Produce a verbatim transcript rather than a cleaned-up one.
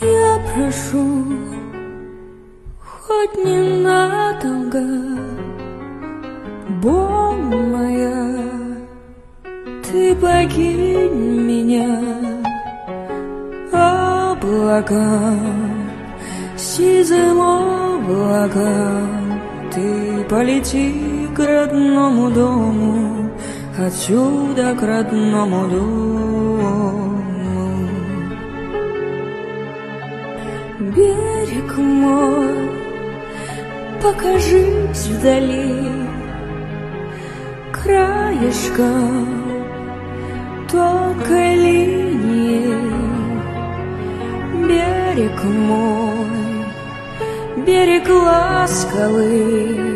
Я прошу, хоть ненадолго, боль моя, ты покинь меня. Облака, сизым облаком, ты полети к родному дому, отсюда к родному дому. Берег мой, покажись вдали, краешком тонкой линии. Берег мой, берег ласковый,